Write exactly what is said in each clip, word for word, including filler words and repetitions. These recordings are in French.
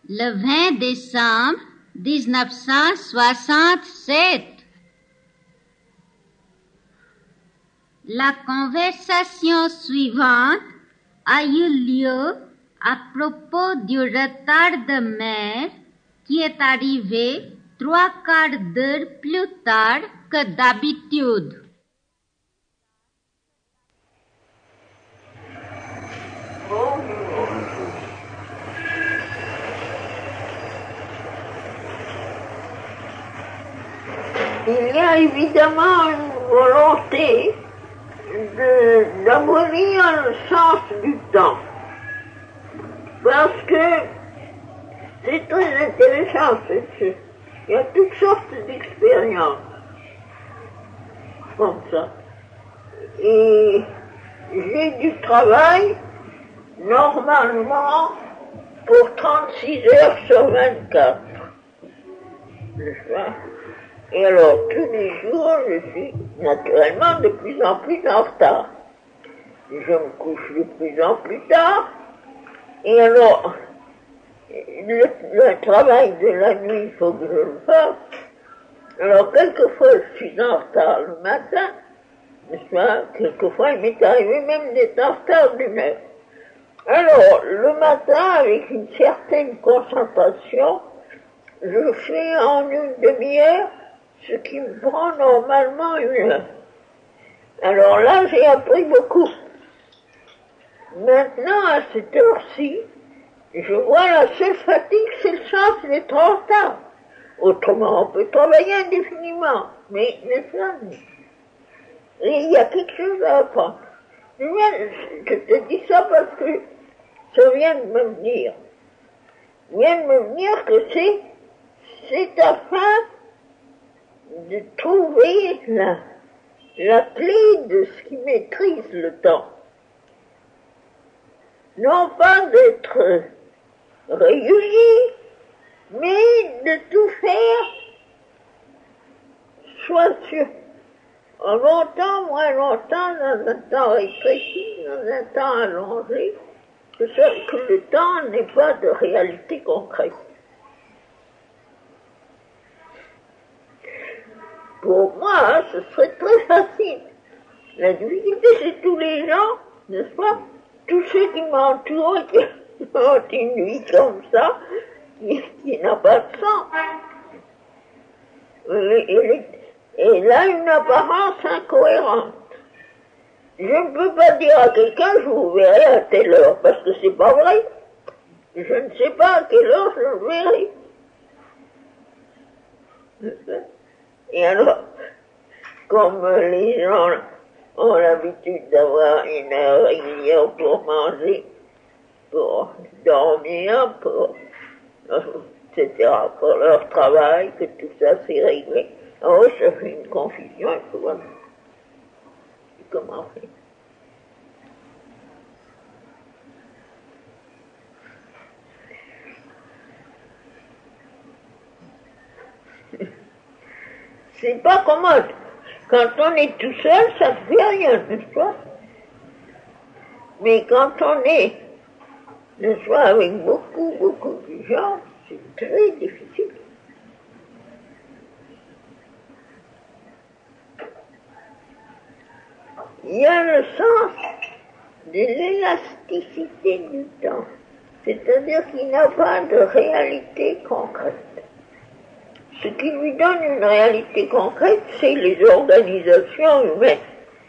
le vingt décembre dix-neuf cent soixante-sept. La conversation suivante a eu lieu à propos du retard de mer qui est arrivé trois quarts d'heure plus tard que d'habitude. Il y a évidemment une volonté de, d'abolir le sens du temps. Parce que c'est très intéressant. C'est, c'est, il y a toutes sortes d'expériences comme ça. Et j'ai du travail normalement pour trente-six heures sur vingt-quatre. N'est-ce pas? Et alors, tous les jours, je suis naturellement de plus en plus en retard. Je me couche de plus en plus tard. Et alors, le, le travail de la nuit, il faut que je le fasse. Alors, quelquefois, je suis en retard le matin, n'est-ce pas? Quelquefois, il m'est arrivé même d'être en retard d'une heure. Alors, le matin, avec une certaine concentration, je fais en une demi-heure ce qui me prend normalement une heure. Alors là, j'ai appris beaucoup. Maintenant, à cette heure-ci, je vois la seule fatigue, c'est le sens d'être en retard. Autrement, on peut travailler indéfiniment, mais n'est-ce pas? Et il y a quelque chose à apprendre. Je te dis ça parce que ça vient de me venir. Ça vient de me venir que c'est, c'est afin de trouver la, la clé de ce qui maîtrise le temps. Non pas d'être régulier, mais de tout faire, soit sur en longtemps, moins longtemps, dans un temps rétréci, dans un temps allongé, que, ce, que le temps n'est pas de réalité concrète. Pour moi, ce serait très facile. La difficulté, c'est tous les gens, n'est-ce pas? Tous ceux qui m'entourent, qui ont une vie comme ça, qui, qui n'a pas de sens. Et, et, et là, une apparence incohérente. Je ne peux pas dire à quelqu'un, je vous verrai à telle heure, parce que c'est pas vrai. Je ne sais pas à quelle heure je le verrai. Et alors, comme les gens ont l'habitude d'avoir une heure régulière pour manger, pour dormir, pour, et cetera, pour leur travail, que tout ça s'est réglé. Alors, ça fait une confusion, il faut voir comment faire. C'est pas commode. Quand on est tout seul, ça ne fait rien, n'est-ce pas? Mais quand on est, n'est-ce pas, avec beaucoup, beaucoup de gens, c'est très difficile. Il y a le sens de l'élasticité du temps, c'est-à-dire qu'il n'a pas de réalité concrète. Ce qui lui donne une réalité concrète, c'est les organisations humaines.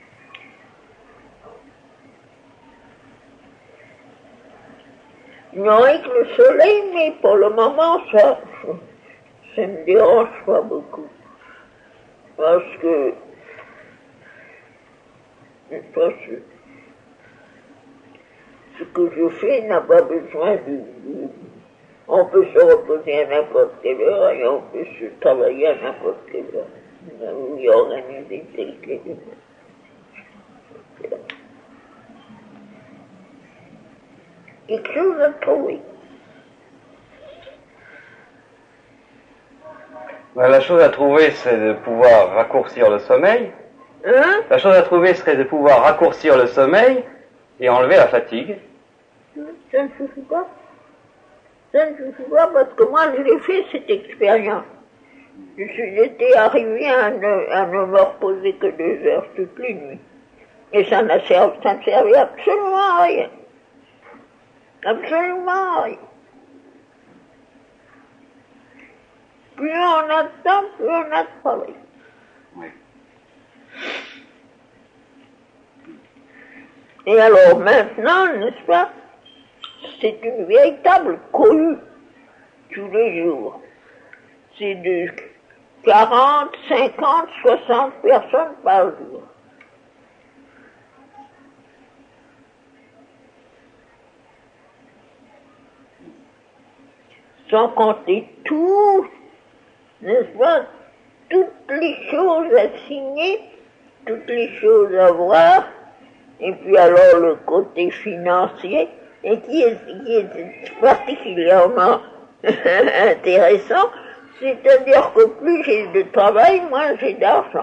Non, avec le soleil, mais pour le moment, ça, ça ne me dérange pas beaucoup. Parce que, parce que ce que je fais n'a pas besoin de... de on peut se reposer à n'importe quelle heure et on peut se travailler à n'importe quelle heure. On y organiser tel quel. Quelque chose à trouver. La chose à trouver, c'est de pouvoir raccourcir le sommeil. Hein? La chose à trouver serait de pouvoir raccourcir le sommeil et enlever la fatigue. Ça ne suffit pas. Ça ne suffit pas parce que moi, je l'ai fait, cette expérience. Je suis, j'étais arrivé à ne, à ne me reposer que deux heures toutes les nuits. Et ça, n'a servi, ça ne servait absolument à rien. Absolument à rien. Plus on a de temps, plus on a de travail. Oui. Et alors maintenant, n'est-ce pas, c'est une véritable cohue tous les jours. C'est de quarante, cinquante, soixante personnes par jour. Sans compter tout, n'est-ce pas, toutes les choses à signer, toutes les choses à voir, et puis alors le côté financier, et qui est, qui est particulièrement intéressant, c'est-à-dire que plus j'ai de travail, moins j'ai d'argent.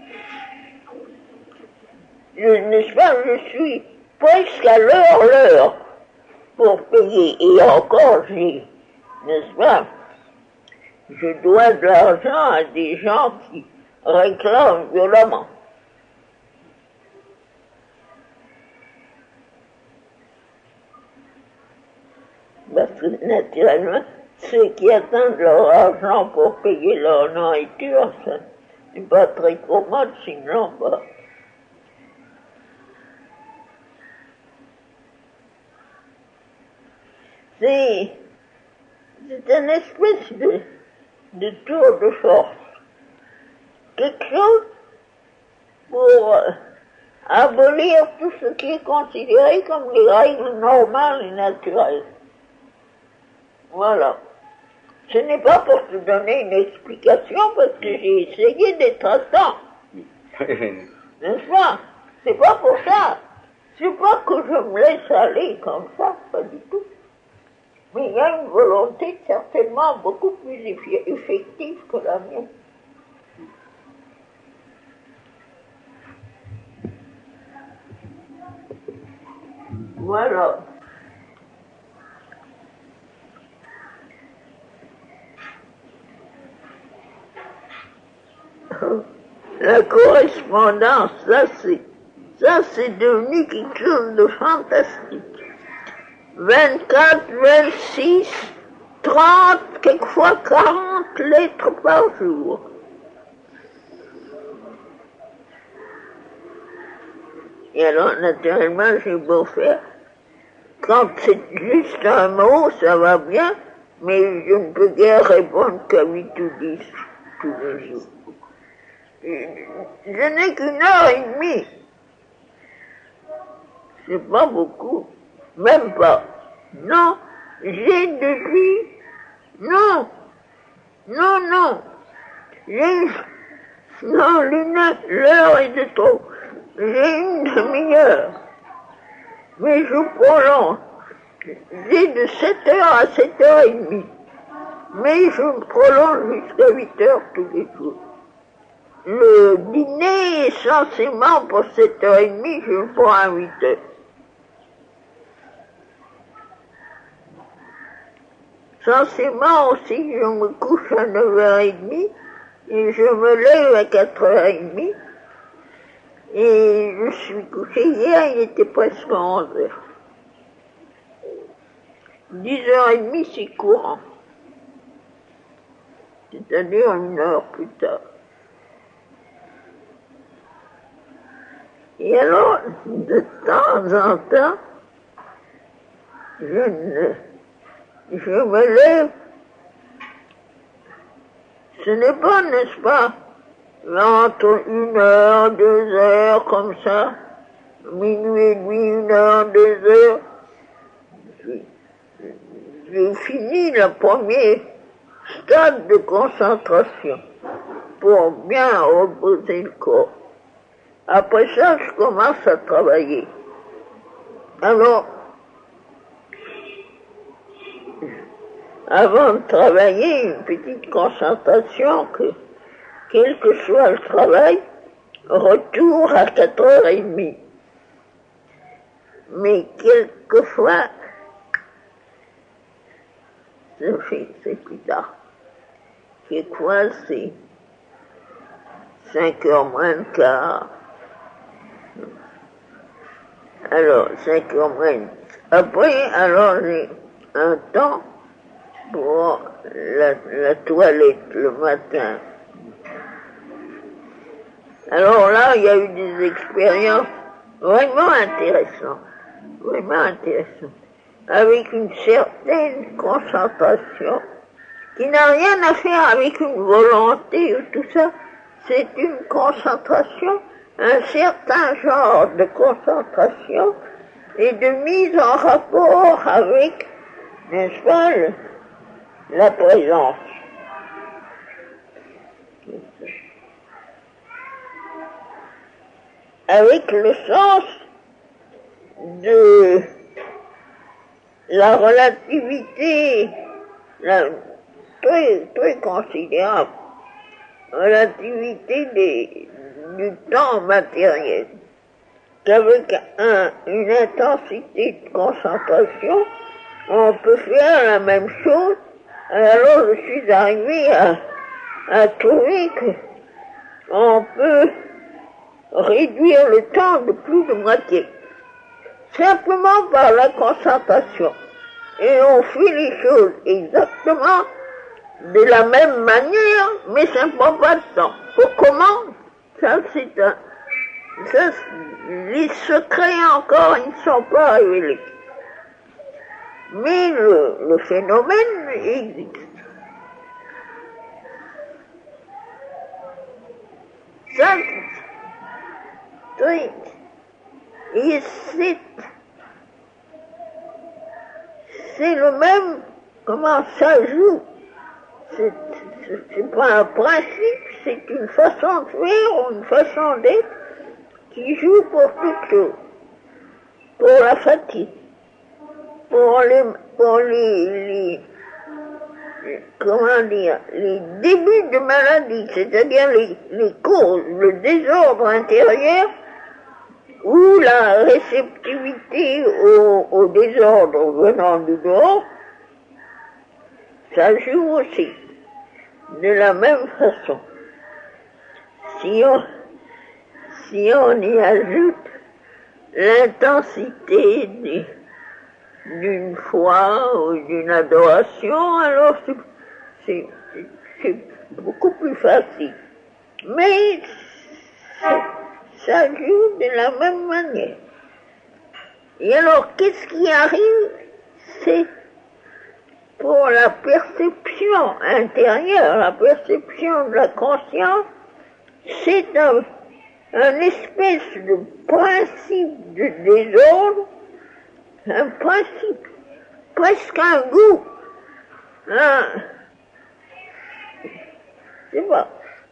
Je, n'est-ce pas, je suis presque à l'heure, l'heure, pour payer, et encore j'ai, n'est-ce pas, je dois de l'argent à des gens qui réclament violemment. Parce que, naturellement, ceux qui attendent leur argent pour payer leur nourriture, ça n'est pas très commode, sinon, bah. C'est, c'est une espèce de, de tour de force. Quelque chose pour euh, abolir tout ce qui est considéré comme les règles normales et naturelles. Voilà. Ce n'est pas pour te donner une explication, parce que j'ai essayé d'être à temps. N'est-ce pas? C'est pas pour ça. C'est pas que je me laisse aller comme ça, pas du tout. Mais il y a une volonté certainement beaucoup plus effective que la mienne. Voilà. La correspondance, ça c'est, ça c'est devenu quelque chose de fantastique. vingt-quatre, vingt-six, trente, quelquefois quarante lettres par jour. Et alors, naturellement, j'ai beau faire. Quand c'est juste un mot, ça va bien, mais je ne peux guère répondre qu'à huit ou dix tous les jours. Je n'ai qu'une heure et demie. C'est pas beaucoup. Même pas. Non, j'ai depuis... Non, non, non. J'ai... Non, l'heure est de trop. J'ai une demi-heure. Mais je prolonge. J'ai de sept heures à sept heures et demie. Mais je me prolonge jusqu'à huit heures tous les jours. Le dîner est censément pour sept heures trente, je le prends à huit heures. Censément aussi, je me couche à neuf heures trente et je me lève à quatre heures trente. Et je suis couché hier, il était presque onze heures. dix heures trente, c'est courant. C'est-à-dire une heure plus tard. Et alors, de temps en temps, je, ne, je me lève. Ce n'est pas, n'est-ce pas, entre une heure, deux heures, comme ça, minuit et demi, une heure, deux heures. J'ai fini le premier stade de concentration pour bien reposer le corps. Après ça, je commence à travailler. Alors, avant de travailler, une petite concentration que, quel que soit le travail, retour à quatre heures trente. Mais quelquefois, c'est plus tard. C'est quoi, c'est cinq heures moins le quart. Alors, cinq heures moins. Après, alors, j'ai un temps pour la, la toilette le matin. Alors là, il y a eu des expériences vraiment intéressantes, vraiment intéressantes, avec une certaine concentration qui n'a rien à faire avec une volonté ou tout ça. C'est une concentration, un certain genre de concentration et de mise en rapport avec, n'est-ce pas, le, la présence. Avec le sens de la relativité, la, très, très considérable, relativité des, du temps matériel, qu'avec un, une intensité de concentration, on peut faire la même chose. Alors je suis arrivé à, à trouver qu'on peut réduire le temps de plus de moitié, simplement par la concentration. Et on fait les choses exactement de la même manière, mais ça ne prend pas de temps. Pour comment? Ça, c'est un... Ça, les secrets encore, ils ne sont pas révélés. Mais le, le phénomène existe. Ça, oui. Et c'est, c'est le même, comment ça joue. C'est, c'est, c'est pas un principe, c'est une façon de faire, une façon d'être qui joue pour toutes choses. Pour la fatigue, pour les, pour les, les, les comment dire, les débuts de maladie, c'est-à-dire les, les causes, le désordre intérieur, ou la réceptivité au, au désordre venant du dehors, ça joue aussi de la même façon. Si on, si on y ajoute l'intensité du, d'une foi ou d'une adoration, alors c'est, c'est, c'est, c'est beaucoup plus facile. Mais ça joue de la même manière. Et alors, qu'est-ce qui arrive? C'est pour la perception intérieure, la perception de la conscience, c'est un, un espèce de principe de désordre, un principe, presque un goût, un, je sais pas,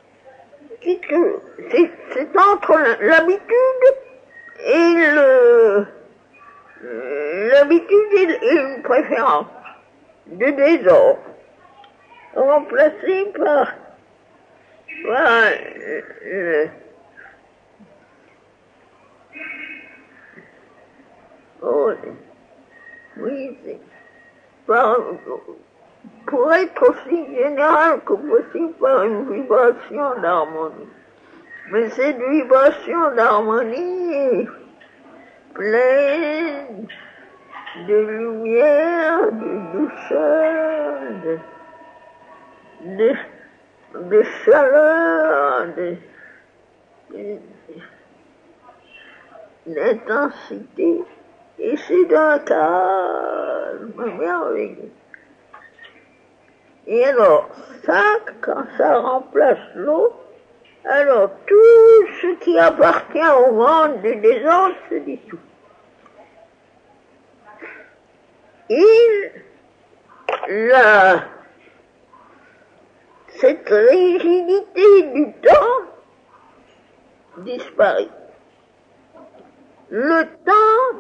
c'est, c'est entre l'habitude et le, l'habitude et une préférence de désordre, remplacé par, par euh, oh, oui, c'est par, pour être aussi général que possible par une vibration d'harmonie. Mais cette vibration d'harmonie est pleine de lumière, de douceur, de, de, de chaleur, de, de, d'intensité, et c'est d'un calme merveilleux. Et alors, ça, quand ça remplace l'eau, alors tout ce qui appartient au monde du désordre se dissout. Et la, cette rigidité du temps disparaît. Le temps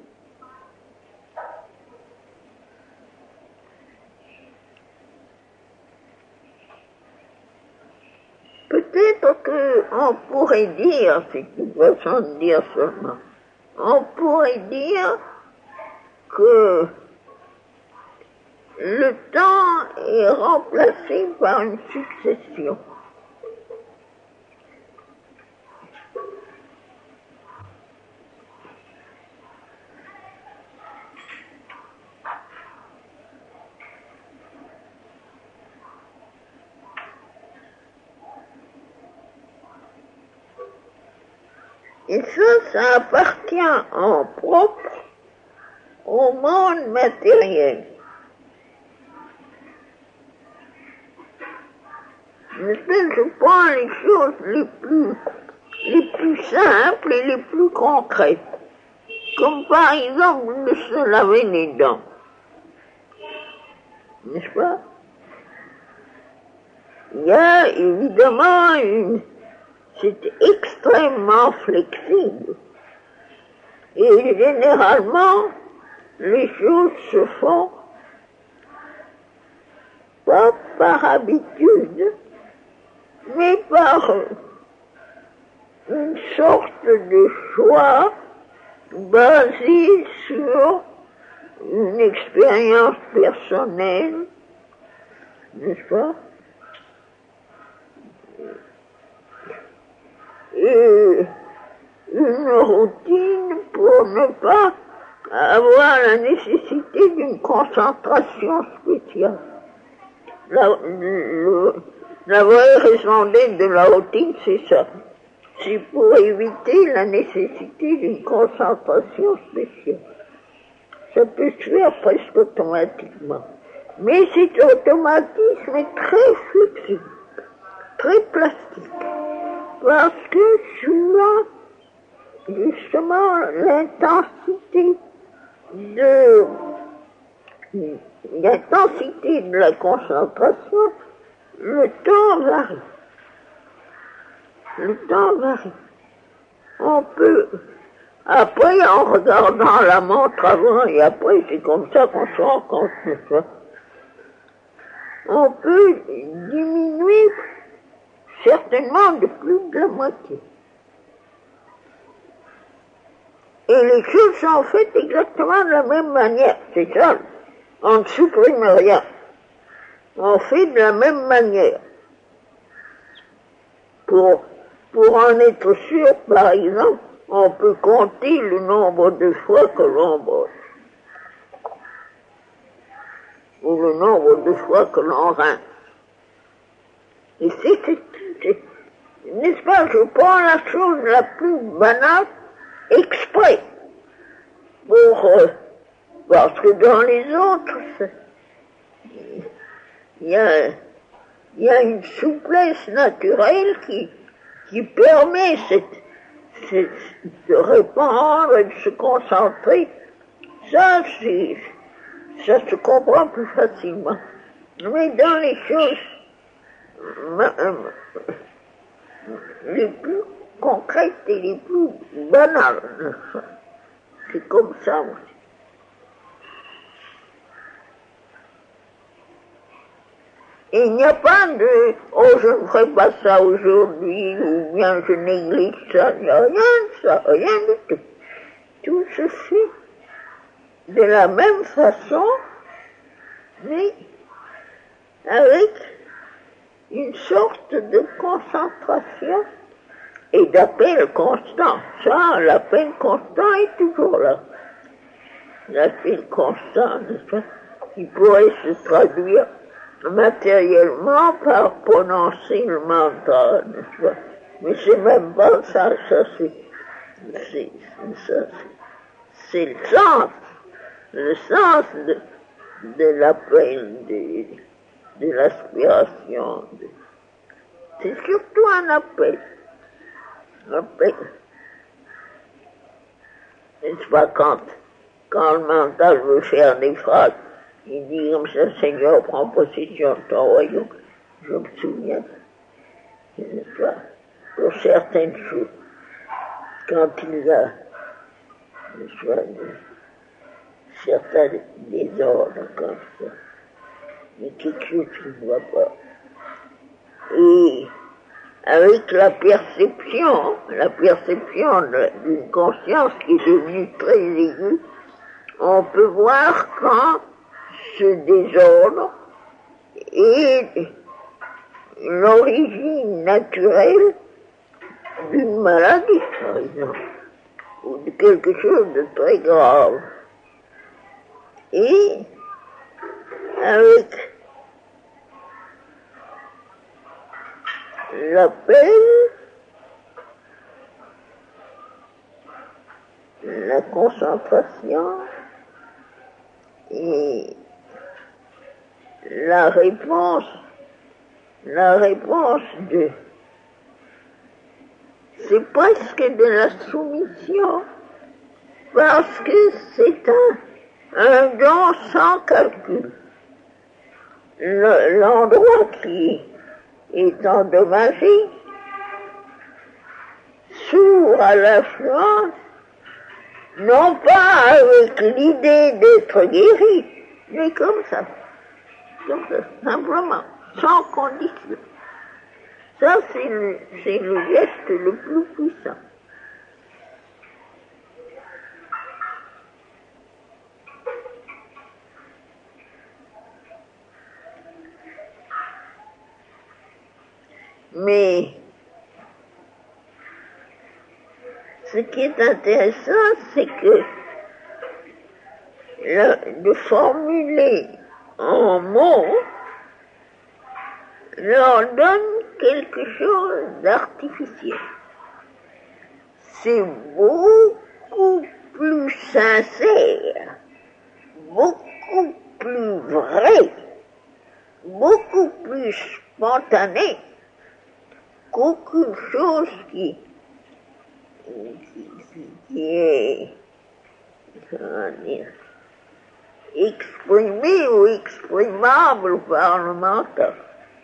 peut-être qu'on pourrait dire, c'est une façon de dire seulement, on pourrait dire que le temps est remplacé par une succession. Et ça, ça appartient en propre au monde matériel. Mais je prends les choses les plus, les plus simples et les plus concrètes. Comme par exemple de se laver les dents. N'est-ce pas? Il y a évidemment une... C'est extrêmement flexible. Et généralement, les choses se font pas par habitude, mais par une sorte de choix basé sur une expérience personnelle, n'est-ce pas? Et une routine pour ne pas avoir la nécessité d'une concentration spéciale. La, le, la vraie raison d'être de la routine, c'est ça. C'est pour éviter la nécessité d'une concentration spéciale. Ça peut se faire presque automatiquement. Mais cet automatisme est très flexible, très plastique. Parce que souvent, justement, l'intensité de l'intensité de la concentration, le temps varie. Le temps varie. On peut, après, en regardant la montre avant et après, c'est comme ça qu'on se rend compte de ça. On peut diminuer certainement de plus de la moitié. Et les choses sont faites exactement de la même manière. C'est ça, on ne supprime rien. On fait de la même manière. Pour, pour en être sûr, par exemple, on peut compter le nombre de fois que l'on brosse. Ou le nombre de fois que l'on rince. Et c'est, c'est, c'est, n'est-ce pas, je prends la chose la plus banale exprès. Pour, euh, parce que dans les autres, il y a, il y a une souplesse naturelle qui, qui permet cette, cette, de répandre et de se concentrer. Ça, c'est, ça se comprend plus facilement. Mais dans les choses les plus concrètes et les plus banales, c'est comme ça aussi. Et il n'y a pas de « oh, je ne ferai pas ça aujourd'hui » ou bien « je néglige ça », il n'y a rien de ça, rien du tout. Tout se fait de la même façon, mais avec une sorte de concentration et d'appel constant. Ça, l'appel constant est toujours là. L'appel constant, n'est-ce pas, qui pourrait se traduire matériellement par prononcer le mantra, n'est-ce pas? Mais c'est même pas ça, ça c'est, c'est, ça, c'est, c'est le sens, le sens de, de l'appel, de, de l'aspiration. De, c'est surtout un appel. Un appel. N'est-ce pas, quand, quand le mental veut faire des phrases, il dit comme ça, Seigneur, prends possession de ton royaume. Je me souviens, n'est-ce pas, pour certaines choses, quand il a, n'est-ce pas, certains désordres comme ça, mais quelque chose qui ne va pas. Et avec la perception, la perception d'une conscience qui est devenue très aiguë, on peut voir quand ce désordre est l'origine naturelle d'une maladie, par exemple, ou de quelque chose de très grave. Et avec l'appel, la concentration et la réponse, la réponse de, c'est presque de la soumission, parce que c'est un, un don sans calcul. Le, l'endroit qui est endommagé s'ouvre à l'influence, non pas avec l'idée d'être guéri, mais comme ça, comme ça, simplement, sans condition. Ça, c'est le, c'est le geste le plus puissant. Mais ce qui est intéressant, c'est que le, de formuler en mots leur donne quelque chose d'artificiel. C'est beaucoup plus sincère, beaucoup plus vrai, beaucoup plus spontané qu'aucune chose qui, qui, qui, qui est, comment dire, exprimée ou exprimable par le mental.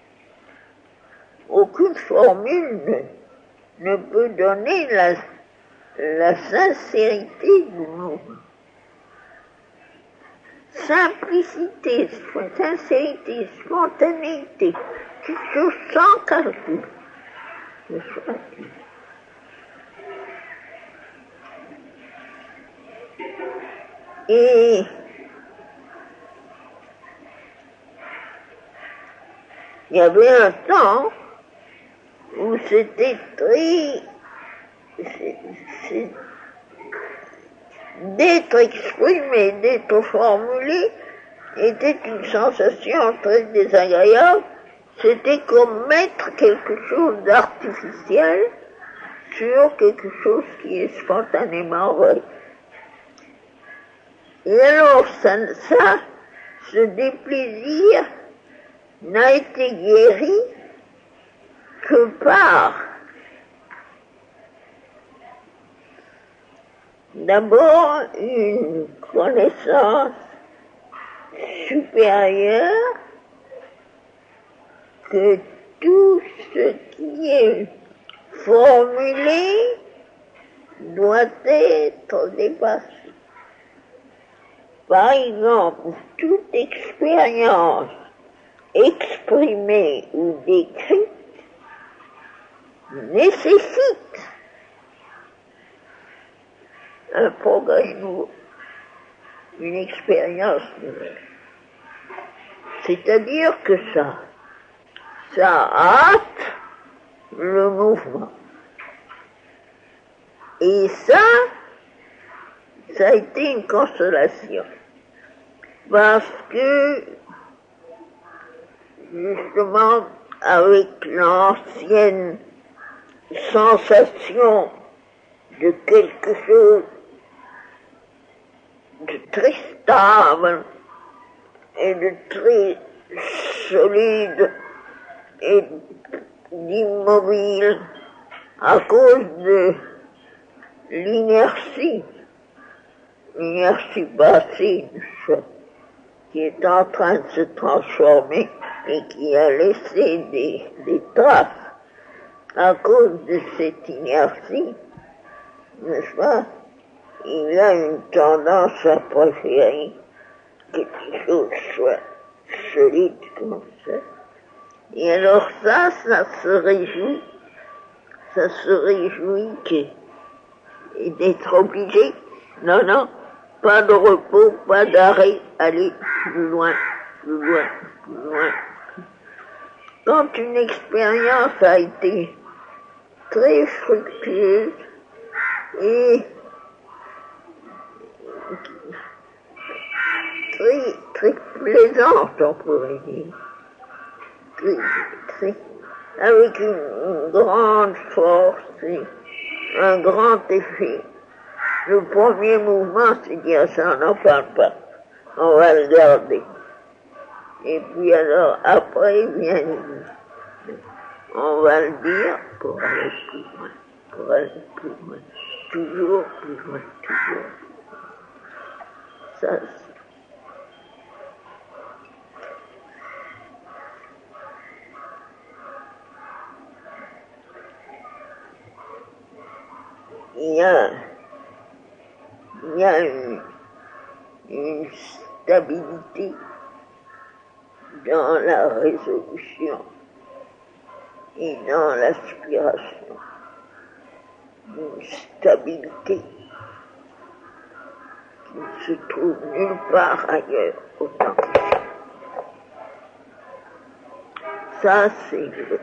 Aucune formule ne, ne peut donner la, la sincérité du mouvement. Simplicité, sincérité, spontanéité, quelque chose sans calcul. Et il y avait un temps où c'était très... C'est, c'est, d'être exprimé, d'être formulé, était une sensation très désagréable. C'était comme mettre quelque chose d'artificiel sur quelque chose qui est spontanément vrai. Et alors, ça, ça ce déplaisir n'a été guéri que par d'abord une connaissance supérieure que tout ce qui est formulé doit être dépassé. Par exemple, toute expérience exprimée ou décrite nécessite un progrès nouveau, une expérience nouvelle. C'est-à-dire que ça, ça hâte le mouvement. Et ça, ça a été une consolation. Parce que, justement, avec l'ancienne sensation de quelque chose de très stable et de très solide et d'immobile à cause de l'inertie, l'inertie passée qui est en train de se transformer et qui a laissé des, des traces à cause de cette inertie, n'est-ce pas? Il a une tendance à préférer que quelque chose soit solide comme ça. Et alors ça, ça se réjouit, ça se réjouit que, et d'être obligé, non, non, pas de repos, pas d'arrêt, aller plus loin, plus loin, plus loin. Quand une expérience a été très fructueuse et très, très plaisante, on pourrait dire, très, très, avec une, une grande force et un grand effet. Le premier mouvement, c'est dire ça, on n'en parle pas, on va le garder. Et puis alors, après, vient, on va le dire pour aller plus loin, pour aller plus loin, toujours plus loin, toujours. Ça, c'est... Il y a, il y a une, une stabilité dans la résolution et dans l'aspiration, une stabilité qui ne se trouve nulle part ailleurs autant que ça. Ça, c'est le,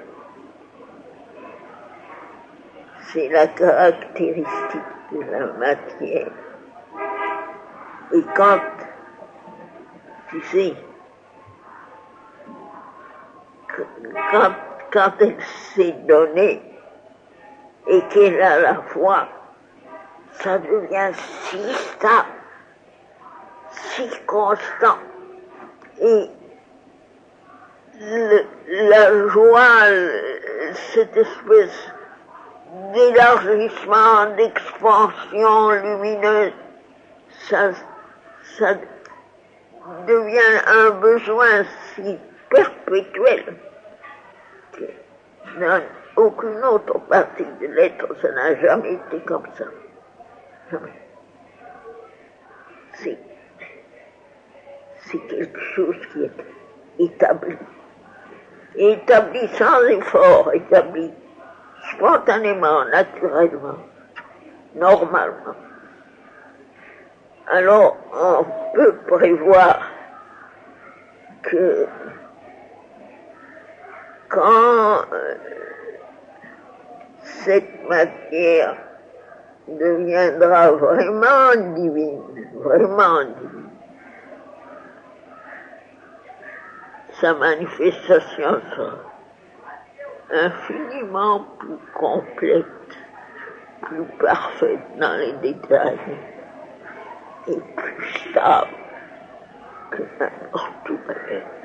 c'est la caractéristique de la matière. Et quand, tu sais, quand, quand elle s'est donnée et qu'elle a la foi, ça devient si stable, si constant. Et le, la joie, le, cette espèce d'élargissement, d'expansion lumineuse, ça, ça devient un besoin si perpétuel que dans aucune autre partie de l'être, ça n'a jamais été comme ça. Jamais. C'est, c'est quelque chose qui est établi. Établi sans effort, établi spontanément, naturellement, normalement. Alors, on peut prévoir que quand euh, cette matière deviendra vraiment divine, vraiment divine, sa manifestation sera infiniment plus complète, plus parfaite dans les détails et plus stable que n'importe où ailleurs.